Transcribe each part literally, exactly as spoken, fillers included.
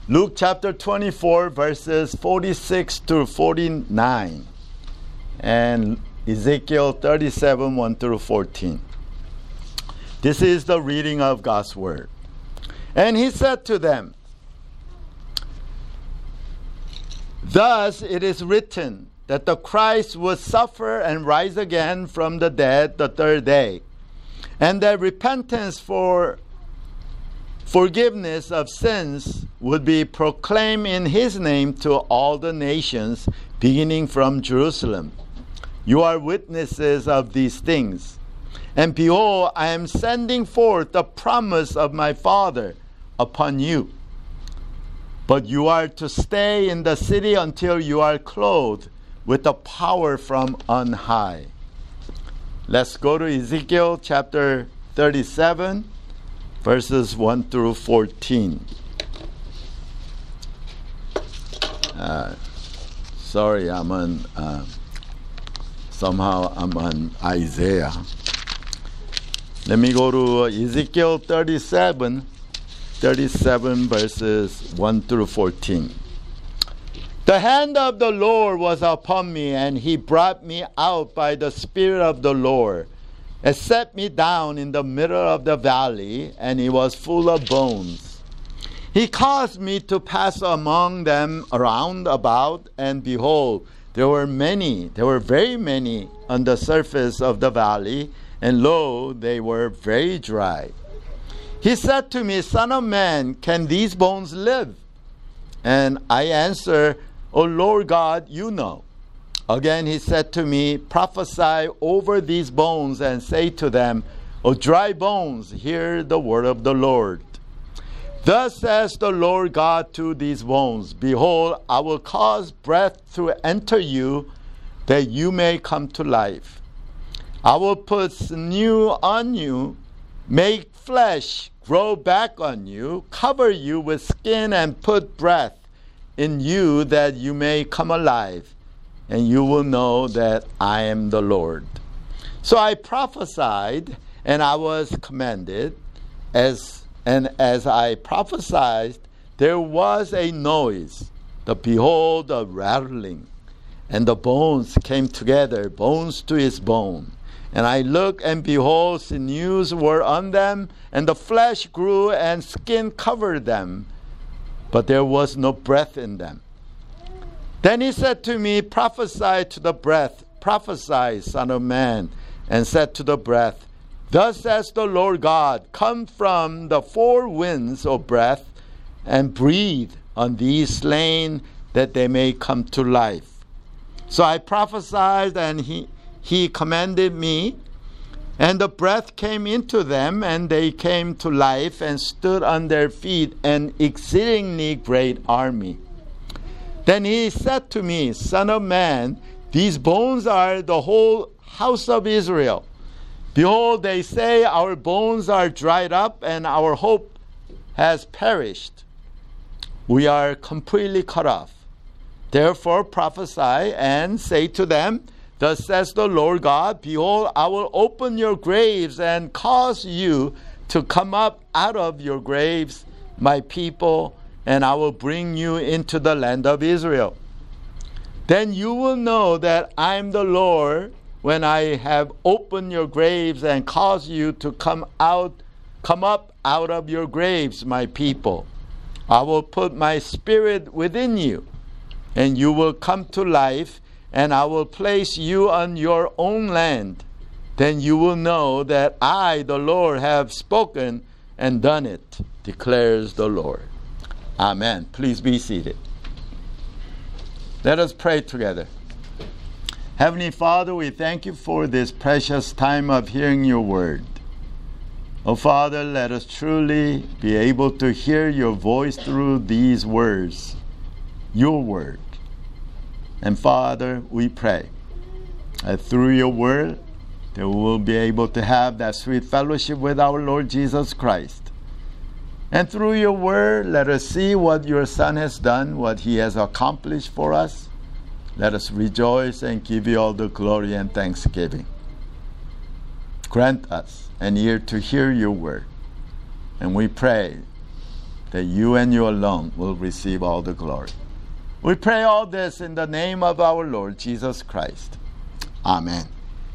Luke chapter twenty-four, verses forty-six to forty-nine, and Ezekiel thirty-seven, one through fourteen. This is the reading of God's word. And he said to them, "Thus it is written that the Christ would suffer and rise again from the dead the third day, and that repentance for forgiveness of sins would be proclaimed in his name to all the nations, beginning from Jerusalem. You are witnesses of these things. And behold, I am sending forth the promise of my Father upon you. But you are to stay in the city until you are clothed with the power from on high." Let's go to Ezekiel chapter thirty-seven, verses one through fourteen. Uh, sorry, I'm on, uh, somehow I'm on Isaiah. Let me go to Ezekiel thirty-seven, thirty-seven verses one through fourteen. "The hand of the Lord was upon me, and he brought me out by the Spirit of the Lord, and set me down in the middle of the valley, and it was full of bones. He caused me to pass among them around about, and behold, there were many, there were very many on the surface of the valley, and lo, they were very dry. He said to me, Son of man, can these bones live? And I answer, O Lord God, you know. Again he said to me, Prophesy over these bones and say to them, O dry bones, hear the word of the Lord. Thus says the Lord God to these bones, Behold, I will cause breath to enter you, that you may come to life. I will put sinew on you, make flesh grow back on you, cover you with skin, and put breath in you, that you may come alive, and you will know that I am the Lord. So I prophesied, and I was commanded, as and as I prophesied, there was a noise, the behold, a rattling, and the bones came together, bones to his bone. And I looked, and behold, sinews were on them, and the flesh grew, and skin covered them, but there was no breath in them. Then he said to me, Prophesy to the breath, prophesy, Son of man, and said to the breath, Thus says the Lord God, Come from the four winds, O breath, and breathe on these slain, that they may come to life. So I prophesied, and he, he commanded me, and the breath came into them, and they came to life, and stood on their feet, an exceedingly great army. Then he said to me, Son of man, these bones are the whole house of Israel. Behold, they say, Our bones are dried up, and our hope has perished. We are completely cut off. Therefore prophesy, and say to them, Thus says the Lord God, Behold, I will open your graves, and cause you to come up out of your graves, my people, and I will bring you into the land of Israel. Then you will know that I am the Lord, when I have opened your graves and caused you to come out, come up out of your graves, my people. I will put my spirit within you, and you will come to life, and I will place you on your own land. Then you will know that I, the Lord, have spoken and done it, declares the Lord. Amen. Please be seated. Let us pray together. Heavenly Father, we thank you for this precious time of hearing your word. Oh Father, let us truly be able to hear your voice through these words, your word. And Father, we pray that through your word, that we will be able to have that sweet fellowship with our Lord Jesus Christ. And through your word, let us see what your Son has done, what he has accomplished for us. Let us rejoice and give you all the glory and thanksgiving. Grant us an ear to hear your word. And we pray that you and you alone will receive all the glory. We pray all this in the name of our Lord Jesus Christ. Amen.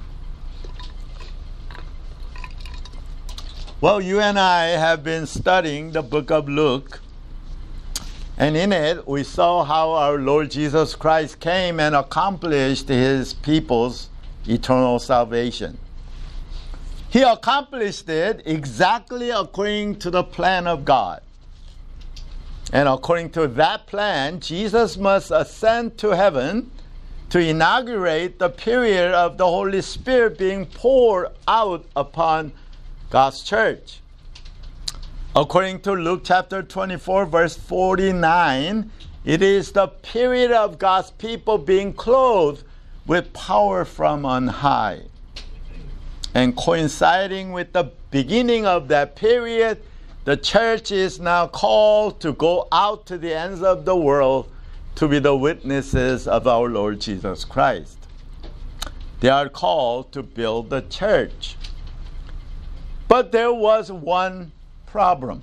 Well, you and I have been studying the book of Luke, and in it we saw how our Lord Jesus Christ came and accomplished his people's eternal salvation. He accomplished it exactly according to the plan of God. And according to that plan, Jesus must ascend to heaven to inaugurate the period of the Holy Spirit being poured out upon God's church. According to Luke chapter twenty-four, verse forty-nine, it is the period of God's people being clothed with power from on high. And coinciding with the beginning of that period, the church is now called to go out to the ends of the world to be the witnesses of our Lord Jesus Christ. They are called to build the church. But there was one problem.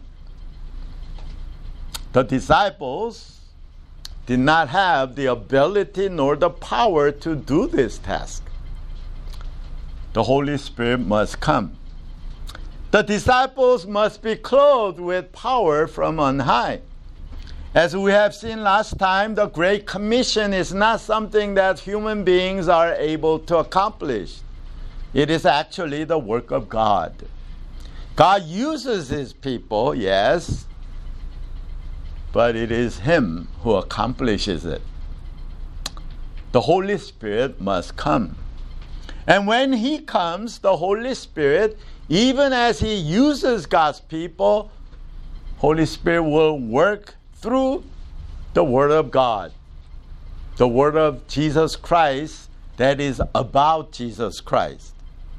The disciples did not have the ability nor the power to do this task. The Holy Spirit must come. The disciples must be clothed with power from on high. As we have seen last time, the Great Commission is not something that human beings are able to accomplish. It is actually the work of God. God uses his people, yes, but it is him who accomplishes it. The Holy Spirit must come. And when he comes, the Holy Spirit, even as he uses God's people, Holy Spirit will work through the Word of God, the Word of Jesus Christ that is about Jesus Christ.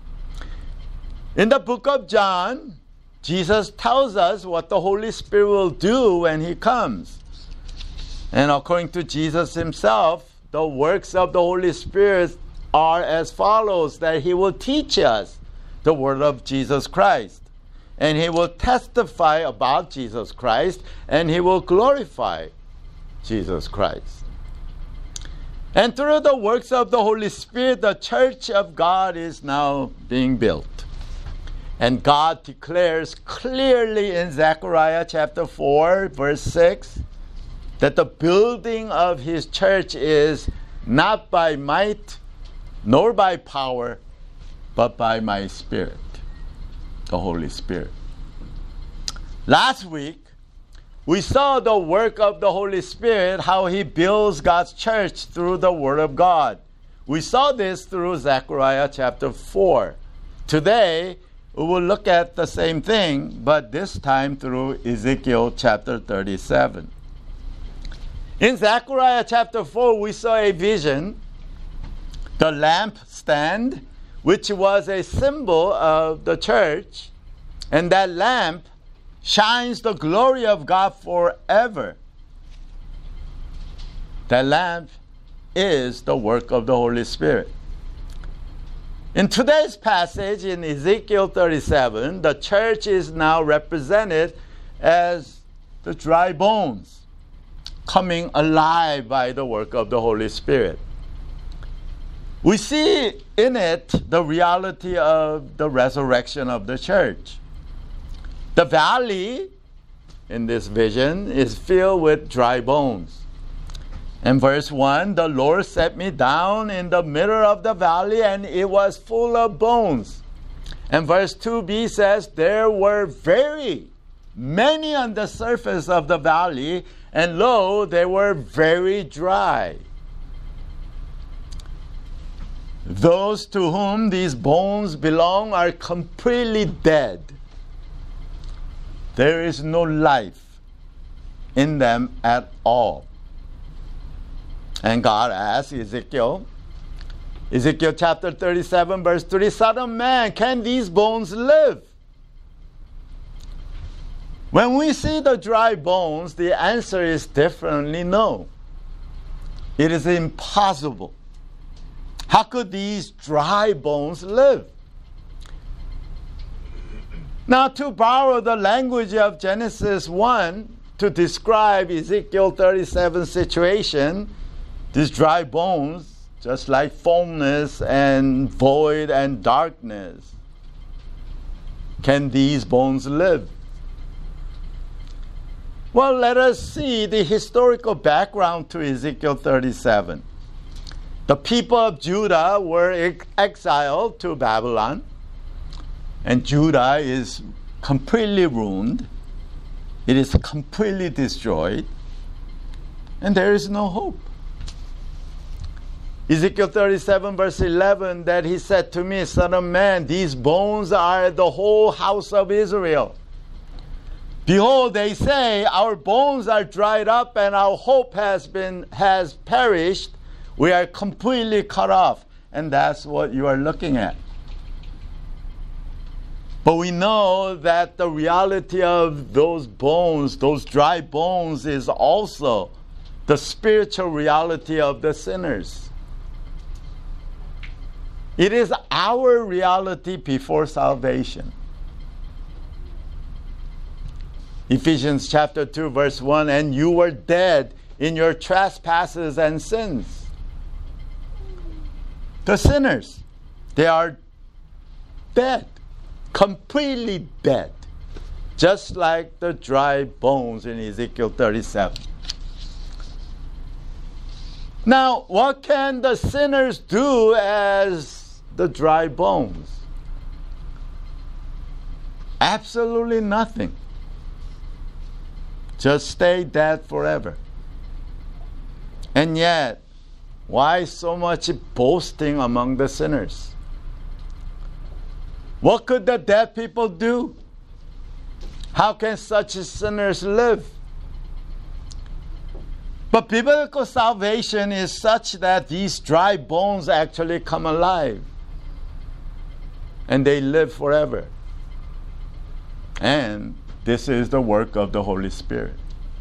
In the book of John, Jesus tells us what the Holy Spirit will do when he comes. And according to Jesus himself, the works of the Holy Spirit are as follows, that he will teach us the word of Jesus Christ, and he will testify about Jesus Christ, and he will glorify Jesus Christ. And through the works of the Holy Spirit, the church of God is now being built. And God declares clearly in Zechariah chapter four, verse six, that the building of his church is not by might nor by power, but by my Spirit, the Holy Spirit. Last week, we saw the work of the Holy Spirit, how he builds God's church through the Word of God. We saw this through Zechariah chapter four. Today, we will look at the same thing, but this time through Ezekiel chapter thirty-seven. In Zechariah chapter four, we saw a vision, the lampstand, which was a symbol of the church, and that lamp shines the glory of God forever. That lamp is the work of the Holy Spirit. In today's passage in Ezekiel thirty-seven, the church is now represented as the dry bones coming alive by the work of the Holy Spirit. We see in it the reality of the resurrection of the church. The valley in this vision is filled with dry bones. In verse one, the Lord set me down in the middle of the valley, and it was full of bones. And verse two b says, there were very many on the surface of the valley, and lo, they were very dry. Those to whom these bones belong are completely dead. There is no life in them at all. And God asked Ezekiel, Ezekiel chapter thirty-seven, verse three, Son of man, can these bones live? When we see the dry bones, the answer is definitely no. It is impossible. How could these dry bones live? Now, to borrow the language of Genesis one, to describe Ezekiel thirty-seven situation, these dry bones, just like formless and void and darkness. Can these bones live? Well, let us see the historical background to Ezekiel thirty-seven. The people of Judah were ex- exiled to Babylon, and Judah is completely ruined. It is completely destroyed, and there is no hope. Ezekiel thirty-seven verse eleven, that he said to me, Son of man, these bones are the whole house of Israel. Behold, they say, our bones are dried up and our hope has been has perished. We are completely cut off. And that's what you are looking at. But we know that the reality of those bones, those dry bones, is also the spiritual reality of the sinners. It is our reality before salvation. Ephesians chapter two verse one, and you were dead in your trespasses and sins. The sinners, they are dead, completely dead, just like the dry bones in Ezekiel thirty-seven. Now, what can the sinners do as the dry bones? Absolutely nothing. Just stay dead forever. And yet, why so much boasting among the sinners? What could the dead people do? How can such sinners live? But biblical salvation is such that these dry bones actually come alive. And they live forever. And this is the work of the Holy Spirit.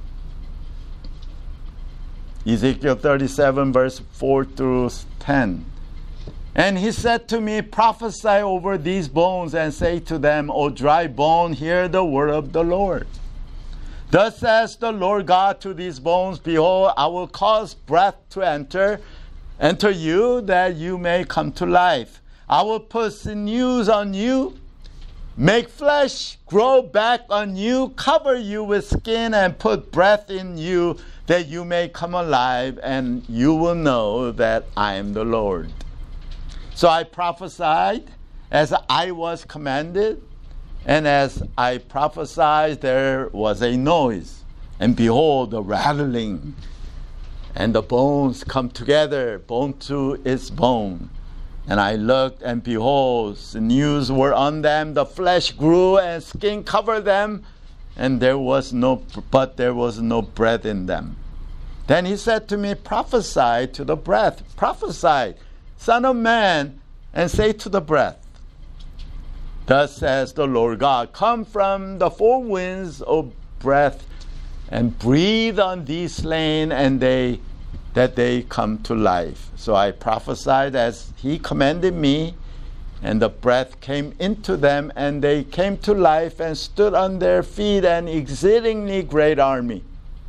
Ezekiel thirty-seven verse four through ten. And he said to me, prophesy over these bones and say to them, O dry bone, hear the word of the Lord. Thus says the Lord God to these bones, behold, I will cause breath to enter, enter you, that you may come to life. I will put sinews on you, make flesh grow back on you, cover you with skin, and put breath in you, that you may come alive, and you will know that I am the Lord. So I prophesied as I was commanded, and as I prophesied, there was a noise, and behold, the rattling, and the bones come together, bone to its bone. And I looked, and behold, sinews were on them, the flesh grew, and skin covered them, and there was no, but there was no breath in them. Then he said to me, prophesy to the breath, prophesy, Son of man, and say to the breath, thus says the Lord God, come from the four winds, O breath, and breathe on these slain, and they that they come to life. So I prophesied as he commanded me, and the breath came into them, and they came to life and stood on their feet, an exceedingly great army.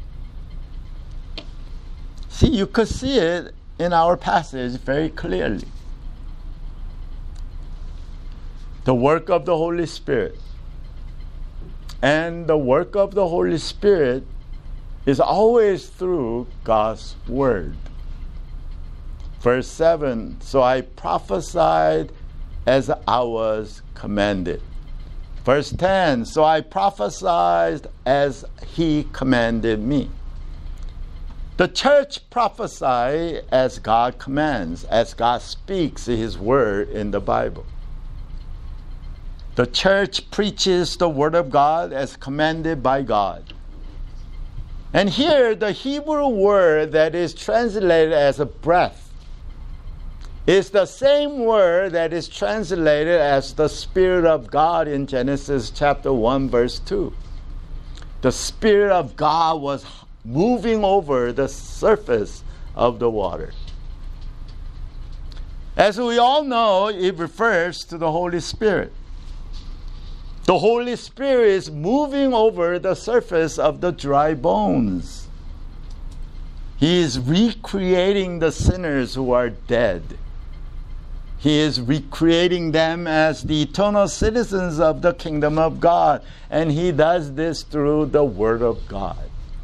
See, you could see it in our passage very clearly. The work of the Holy Spirit. And the work of the Holy Spirit is always through God's Word. Verse seven, so I prophesied as I was commanded. Verse ten, so I prophesied as he commanded me. The church prophesies as God commands, as God speaks his word in the Bible. The church preaches the word of God as commanded by God. And here, the Hebrew word that is translated as a breath is the same word that is translated as the Spirit of God in Genesis chapter one, verse two. The Spirit of God was moving over the surface of the water. As we all know, it refers to the Holy Spirit. The Holy Spirit is moving over the surface of the dry bones. He is recreating the sinners who are dead. He is recreating them as the eternal citizens of the kingdom of God. And He does this through the Word of God.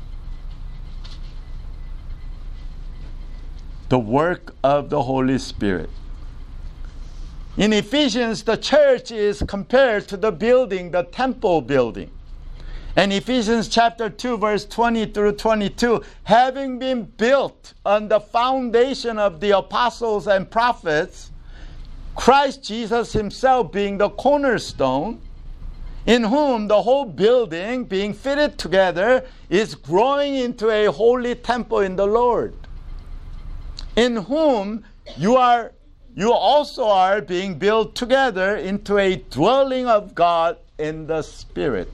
The work of the Holy Spirit. In Ephesians, the church is compared to the building, the temple building. And Ephesians chapter two, verse twenty through twenty-two, having been built on the foundation of the apostles and prophets, Christ Jesus Himself being the cornerstone, in whom the whole building, being fitted together, is growing into a holy temple in the Lord, in whom you are you also are being built together into a dwelling of God in the Spirit.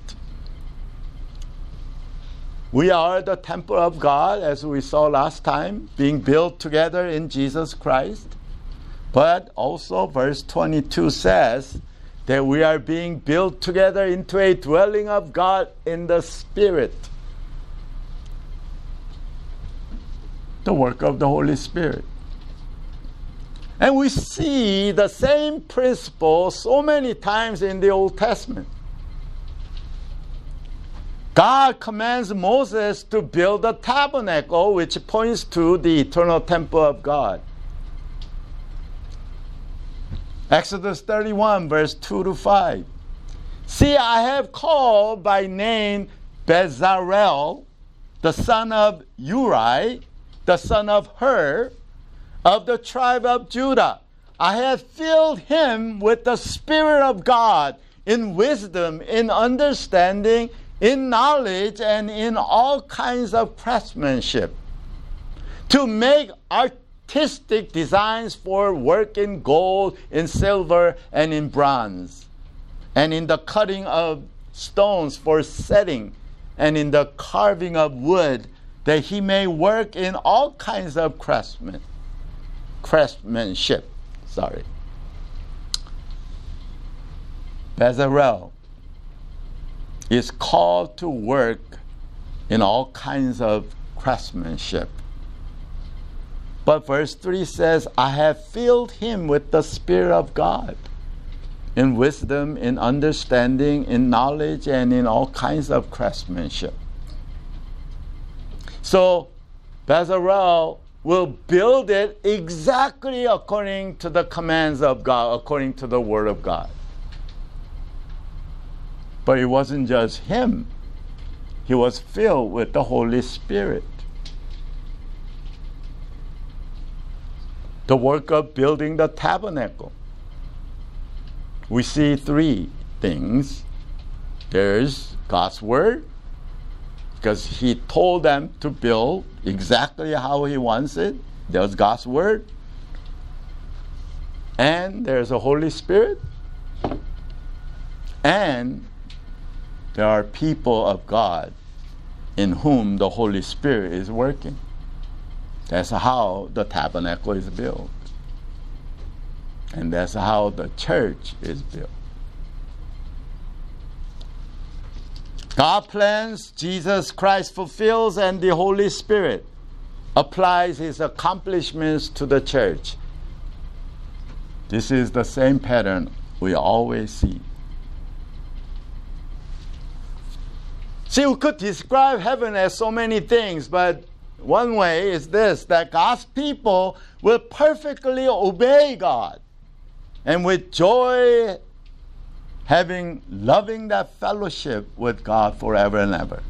We are the temple of God, as we saw last time, being built together in Jesus Christ. But also verse twenty-two says that we are being built together into a dwelling of God in the Spirit. The work of the Holy Spirit. And we see the same principle so many times in the Old Testament. God commands Moses to build a tabernacle, which points to the eternal temple of God. Exodus thirty-one, verse two to five. See, I have called by name Bezalel, the son of Uri, the son of Hur, of the tribe of Judah. I have filled him with the Spirit of God, in wisdom, in understanding, in knowledge, and in all kinds of craftsmanship, to make artistic designs for work in gold, in silver, and in bronze, and in the cutting of stones for setting, and in the carving of wood, that he may work in all kinds of craftsmanship. craftsmanship. Sorry. Bezalel is called to work in all kinds of craftsmanship. But verse three says, I have filled him with the Spirit of God, in wisdom, in understanding, in knowledge, and in all kinds of craftsmanship. So Bezalel will build it exactly according to the commands of God, according to the Word of God. But it wasn't just him. He was filled with the Holy Spirit. The work of building the tabernacle. We see three things. There's God's Word, because He told them to build exactly how He wants it. There's God's Word. And there's a Holy Spirit. And there are people of God in whom the Holy Spirit is working. That's how the tabernacle is built. And that's how the church is built. God plans, Jesus Christ fulfills, and the Holy Spirit applies His accomplishments to the church. This is the same pattern we always see. See, we could describe heaven as so many things, but one way is this, that God's people will perfectly obey God, and with joy having, loving that fellowship with God forever and ever.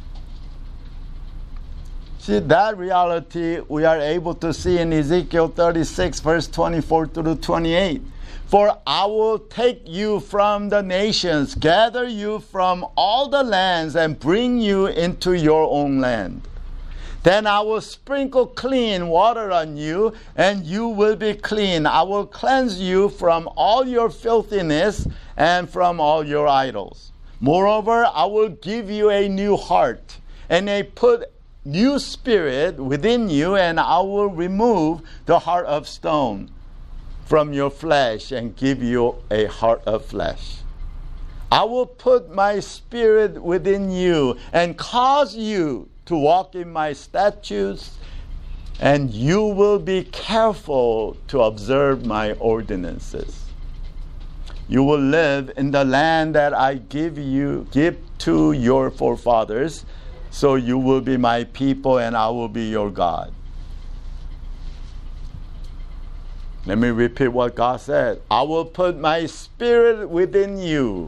See, that reality we are able to see in Ezekiel thirty-six, verse twenty-four through twenty-eight. For I will take you from the nations, gather you from all the lands, and bring you into your own land. Then I will sprinkle clean water on you, and you will be clean. I will cleanse you from all your filthiness and from all your idols. Moreover, I will give you a new heart, and a put new spirit within you, and I will remove the heart of stone from your flesh and give you a heart of flesh. I will put my spirit within you and cause you to walk in my statutes, and you will be careful to observe my ordinances. You will live in the land that I give you, give to your forefathers, so you will be my people and I will be your God. Let me repeat what God said. I will put my spirit within you.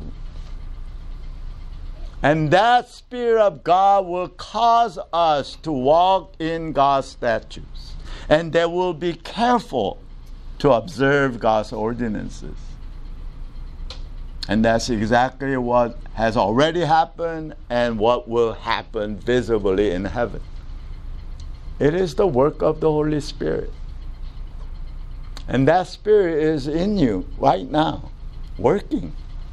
And that Spirit of God will cause us to walk in God's statutes. And they will be careful to observe God's ordinances. And that's exactly what has already happened and what will happen visibly in heaven. It is the work of the Holy Spirit. And that Spirit is in you right now, working.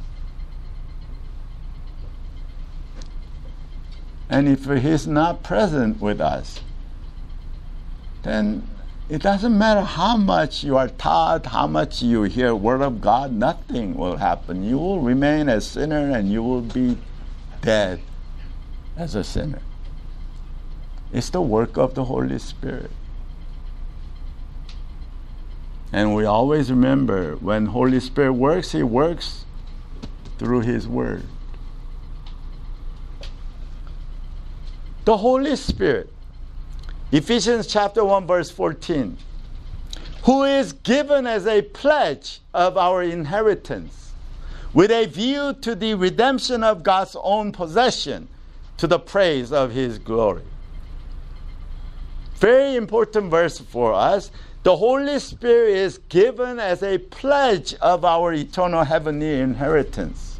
And if He's not present with us, then it doesn't matter how much you are taught, how much you hear Word of God, nothing will happen. You will remain a sinner and you will be dead as a sinner. It's the work of the Holy Spirit. And we always remember, when Holy Spirit works, He works through His Word. The Holy Spirit, Ephesians chapter one, verse fourteen, who is given as a pledge of our inheritance, with a view to the redemption of God's own possession, to the praise of His glory. Very important verse for us. The Holy Spirit is given as a pledge of our eternal heavenly inheritance.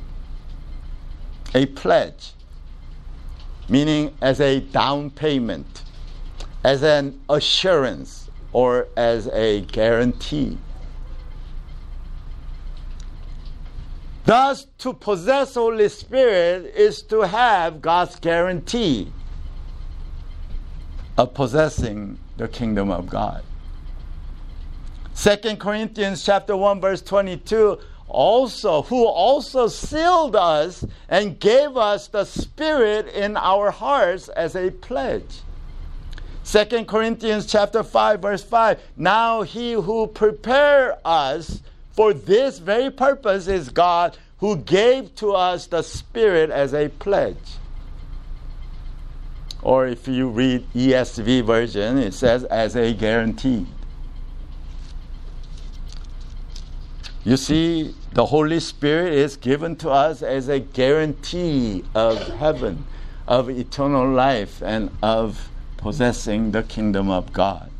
A pledge, meaning as a down payment, as an assurance, or as a guarantee. Thus, to possess Holy Spirit is to have God's guarantee of possessing the kingdom of God. Second Corinthians chapter one, verse twenty-two, also, who also sealed us and gave us the Spirit in our hearts as a pledge. Second Corinthians chapter five, verse five, now He who prepared us for this very purpose is God, who gave to us the Spirit as a pledge. Or if you read E S V version, it says as a guarantee. You see, the Holy Spirit is given to us as a guarantee of heaven, of eternal life, and of possessing the kingdom of God.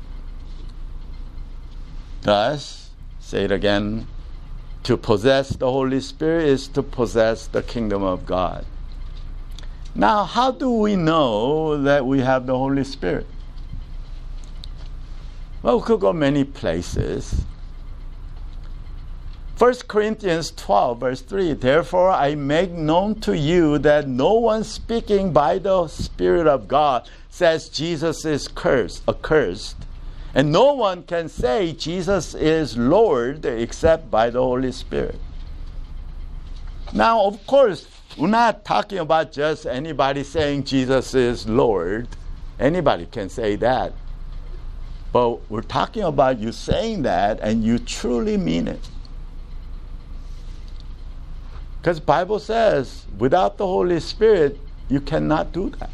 Thus, say it again, to possess the Holy Spirit is to possess the kingdom of God. Now, how do we know that we have the Holy Spirit? Well, we could go many places. First Corinthians twelve, verse three, therefore I make known to you that no one speaking by the Spirit of God says Jesus is cursed, accursed. And no one can say Jesus is Lord except by the Holy Spirit. Now, of course, we're not talking about just anybody saying Jesus is Lord. Anybody can say that. But we're talking about you saying that and you truly mean it. Because the Bible says, without the Holy Spirit, you cannot do that.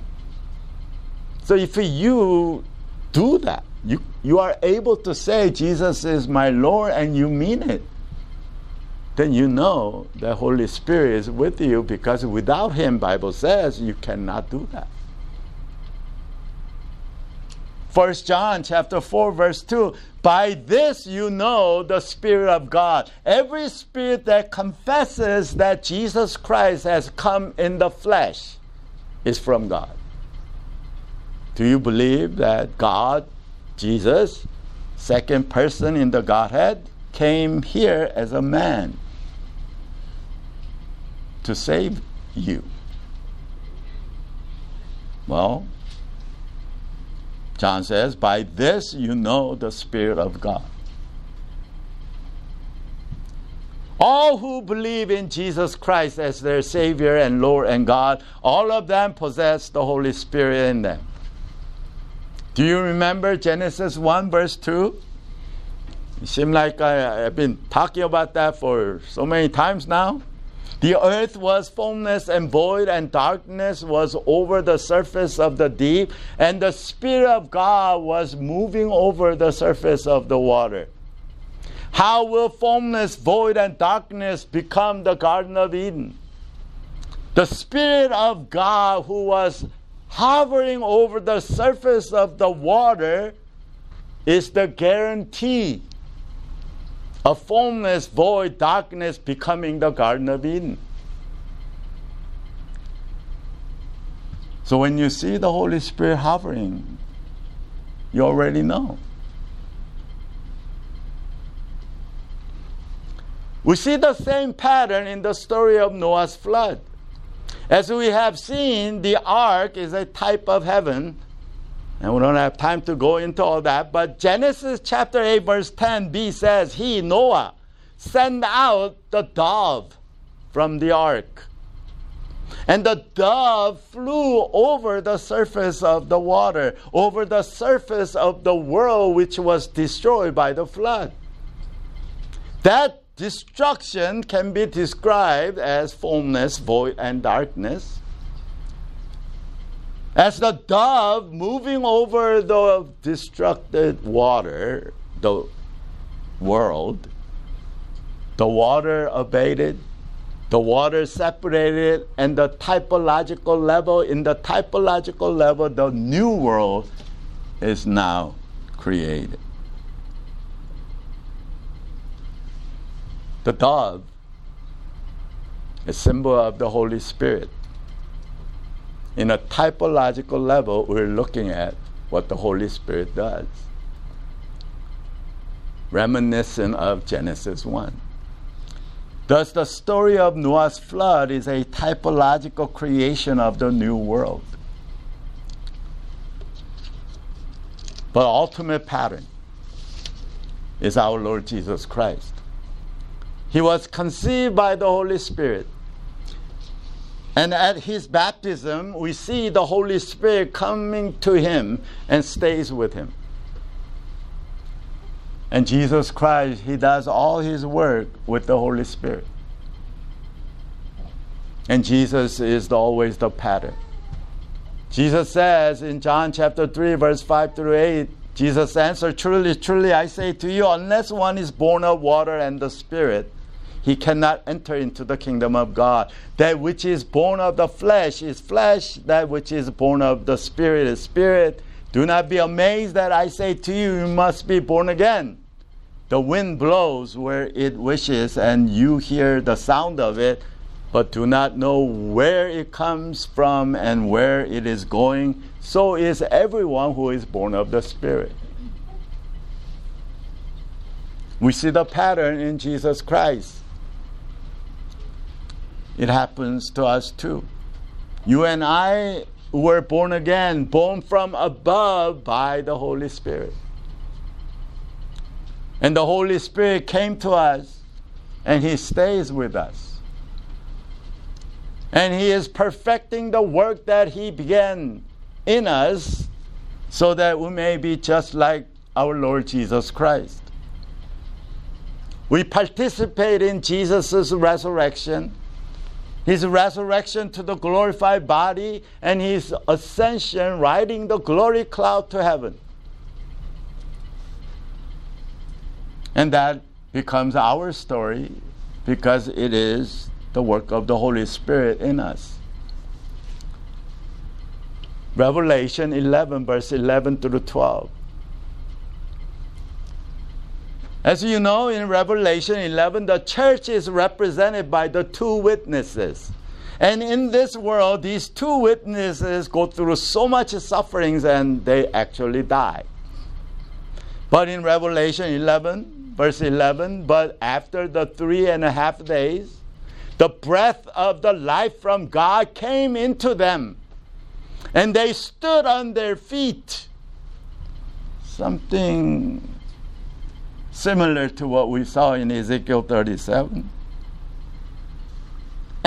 So if you do that, you, you are able to say, Jesus is my Lord, and you mean it, then you know the Holy Spirit is with you, because without Him, Bible says, you cannot do that. First John chapter four, verse two, by this you know the Spirit of God. Every spirit that confesses that Jesus Christ has come in the flesh is from God. Do you believe that God, Jesus, second person in the Godhead, came here as a man to save you? Well, John says, by this you know the Spirit of God. All who believe in Jesus Christ as their Savior and Lord and God, all of them possess the Holy Spirit in them. Do you remember Genesis one verse two? It seems like I, I've been talking about that for so many times now. The earth was formless and void, and darkness was over the surface of the deep, and the Spirit of God was moving over the surface of the water. How will formless, void, and darkness become the Garden of Eden? The Spirit of God, who was hovering over the surface of the water, is the guarantee of formless, void, darkness becoming the Garden of Eden. So when you see the Holy Spirit hovering, you already know. We see the same pattern in the story of Noah's flood. As we have seen, the ark is a type of heaven, and we don't have time to go into all that, but Genesis chapter eight verse ten b says, He, Noah, sent out the dove from the ark. And the dove flew over the surface of the water, over the surface of the world which was destroyed by the flood. That destruction can be described as formless, void, and darkness. As the dove moving over the destructed water, the world, the water abated, the water separated, and the typological level, in the typological level, the new world is now created. The dove, a symbol of the Holy Spirit. In a typological level, we're looking at what the Holy Spirit does. Reminiscent of Genesis one. Thus, the story of Noah's flood is a typological creation of the new world. But ultimate pattern is our Lord Jesus Christ. He was conceived by the Holy Spirit. And at his baptism, we see the Holy Spirit coming to him and stays with him. And Jesus Christ, he does all his work with the Holy Spirit. And Jesus is the, always the pattern. Jesus says in John chapter three, verse five through eight, Jesus answered, Truly, truly, I say to you, unless one is born of water and the Spirit, he cannot enter into the kingdom of God. That which is born of the flesh is flesh, that which is born of the Spirit is spirit. Do not be amazed that I say to you, you must be born again. The wind blows where it wishes, and you hear the sound of it, but do not know where it comes from and where it is going. So is everyone who is born of the Spirit. We see the pattern in Jesus Christ. It happens to us too. You and I were born again, born from above by the Holy Spirit. And the Holy Spirit came to us, and he stays with us. And he is perfecting the work that he began in us, so that we may be just like our Lord Jesus Christ. We participate in Jesus' resurrection, his resurrection to the glorified body, and his ascension riding the glory cloud to heaven. And that becomes our story because it is the work of the Holy Spirit in us. Revelation eleven, verse eleven through twelve. As you know, in Revelation eleven, the church is represented by the two witnesses. And in this world, these two witnesses go through so much sufferings and they actually die. But in Revelation eleven, verse eleven, but after the three and a half days, the breath of the life from God came into them, and they stood on their feet. Something similar to what we saw in Ezekiel thirty-seven.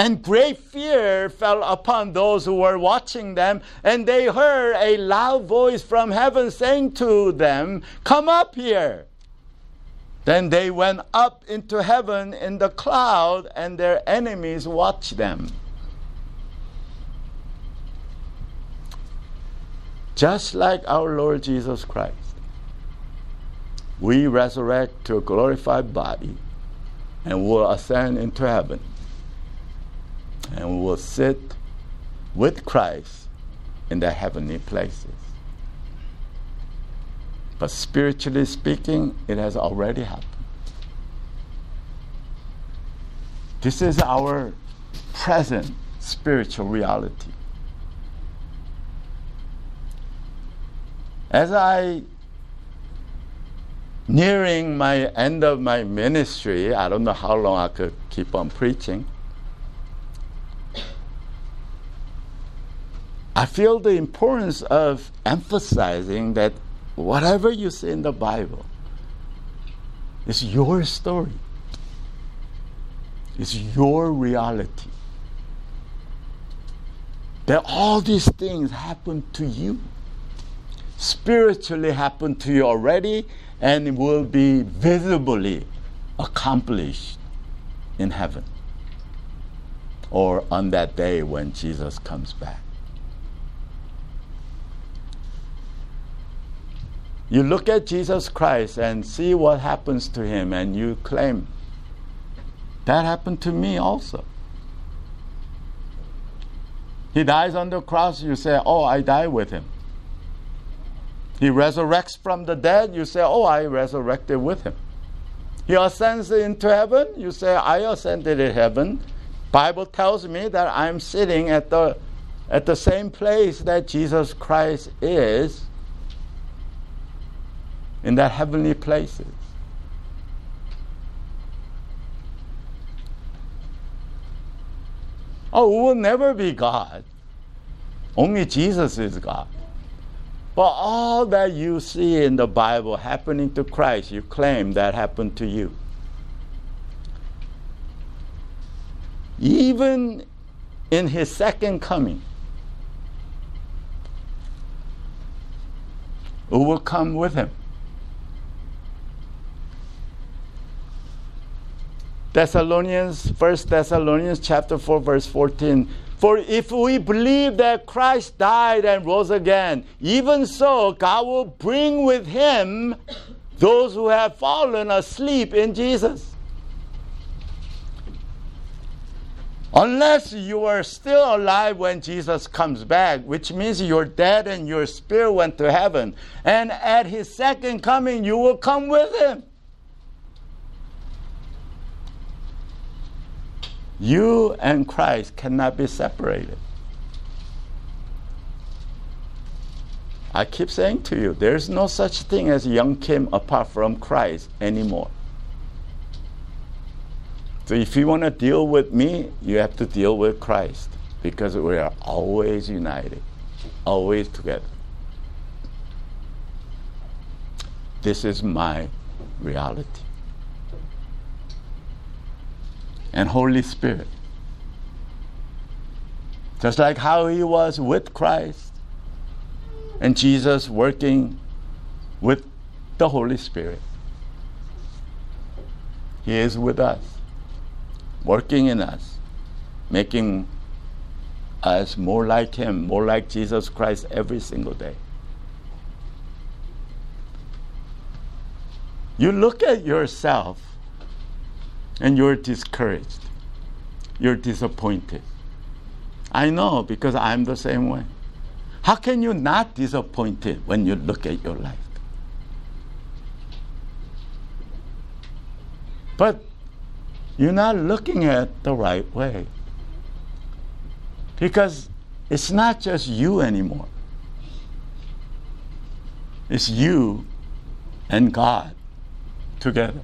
And great fear fell upon those who were watching them, and they heard a loud voice from heaven saying to them, "Come up here." Then they went up into heaven in the cloud, and their enemies watched them. Just like our Lord Jesus Christ, we resurrect to a glorified body and will ascend into heaven. And we will sit with Christ in the heavenly places. But spiritually speaking, it has already happened. This is our present spiritual reality. As I nearing my end of my ministry, I don't know how long I could keep on preaching. I feel the importance of emphasizing that whatever you see in the Bible is your story. It's your reality. That all these things happen to you. Spiritually happen to you already, and will be visibly accomplished in heaven or on that day when Jesus comes back. You look at Jesus Christ and see what happens to him, and you claim, that happened to me also. He dies on the cross, you say, oh, I die with him. He resurrects from the dead, you say, oh, I resurrected with him. He ascends into heaven, you say, I ascended in heaven. Bible tells me that I'm sitting at the at the same place that Jesus Christ is, in that heavenly places. Oh, we will never be God. Only Jesus is God. But all that you see in the Bible happening to Christ, you claim that happened to you. Even in his second coming, we will come with him. Thessalonians, First Thessalonians chapter four, verse fourteen. For if we believe that Christ died and rose again, even so God will bring with him those who have fallen asleep in Jesus. Unless you are still alive when Jesus comes back, which means you're dead and your spirit went to heaven, and at his second coming you will come with him. You and Christ cannot be separated. I keep saying to you, there's no such thing as young Kim apart from Christ anymore. So if you want to deal with me, you have to deal with Christ, because we are always united, always together. This is my reality. And Holy Spirit, just like how he was with Christ and Jesus working with the Holy Spirit, he is with us, working in us, making us more like him, more like Jesus Christ every single day. You look at yourself and you're discouraged. You're disappointed. I know, because I'm the same way. How can you not be disappointed when you look at your life? But you're not looking at the right way. Because it's not just you anymore. It's you and God together.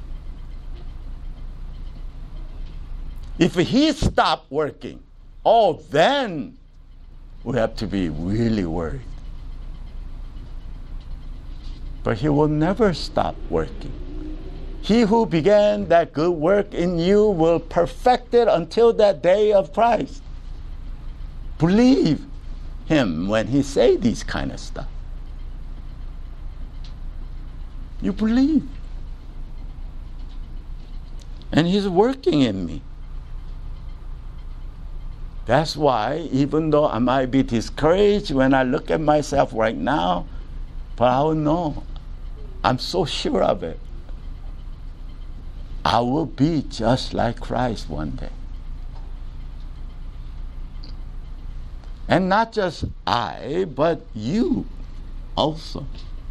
If he stopped working, oh, then we have to be really worried. But he will never stop working. He who began that good work in you will perfect it until that day of Christ. Believe him when he say these kind of stuff. You believe. And he's working in me. That's why, even though I might be discouraged when I look at myself right now, but I will know, I'm so sure of it. I will be just like Christ one day. And not just I, but you also.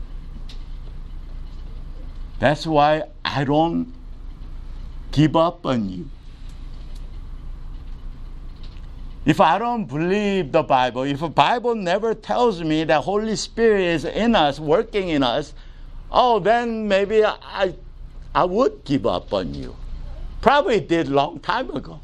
That's why I don't give up on you. If I don't believe the Bible, if the Bible never tells me that Holy Spirit is in us, working in us, oh, then maybe I, I would give up on you. Probably did long time ago.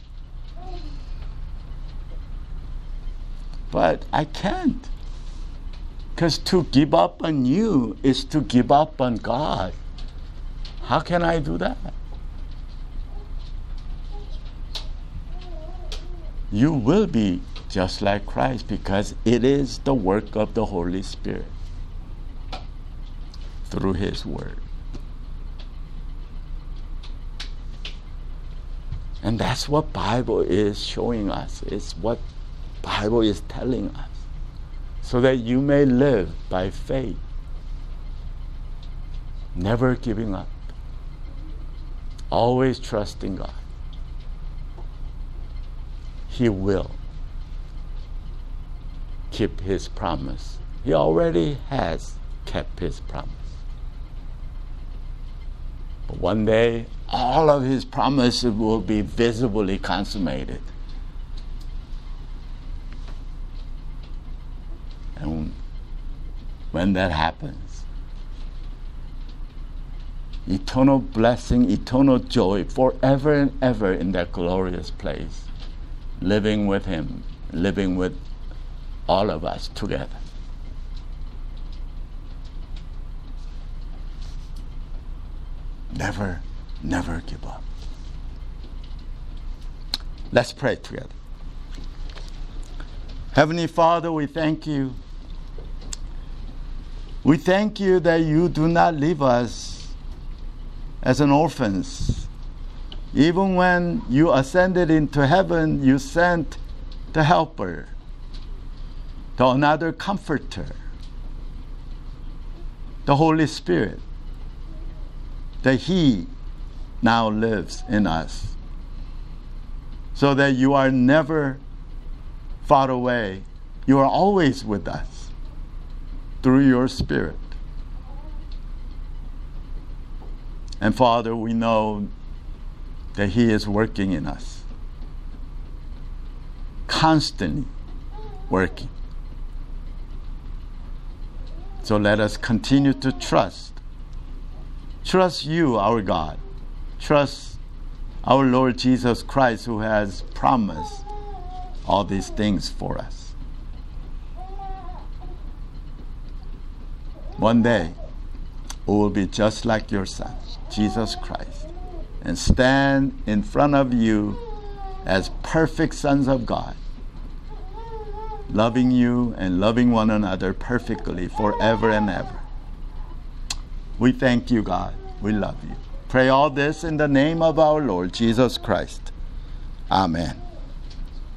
But I can't. Because to give up on you is to give up on God. How can I do that? You will be just like Christ because it is the work of the Holy Spirit through His Word. And that's what Bible is showing us. It's what Bible is telling us. So that you may live by faith. Never giving up. Always trusting God. He will keep His promise. He already has kept His promise. But one day, all of His promises will be visibly consummated. And when that happens, eternal blessing, eternal joy, forever and ever in that glorious place. Living with Him, living with all of us together. Never, never give up. Let's pray together. Heavenly Father, we thank you. We thank you that you do not leave us as an orphans. Even when you ascended into heaven, you sent the Helper, the another Comforter, the Holy Spirit, that He now lives in us, so that you are never far away. You are always with us through your Spirit. And Father, we know that He is working in us, constantly working. So let us continue to trust. Trust you, our God. Trust our Lord Jesus Christ, who has promised all these things for us. One day, we will be just like your Son, Jesus Christ, and stand in front of you as perfect sons of God, loving you and loving one another perfectly forever and ever. We thank you, God. We love you. Pray all this in the name of our Lord Jesus Christ. Amen.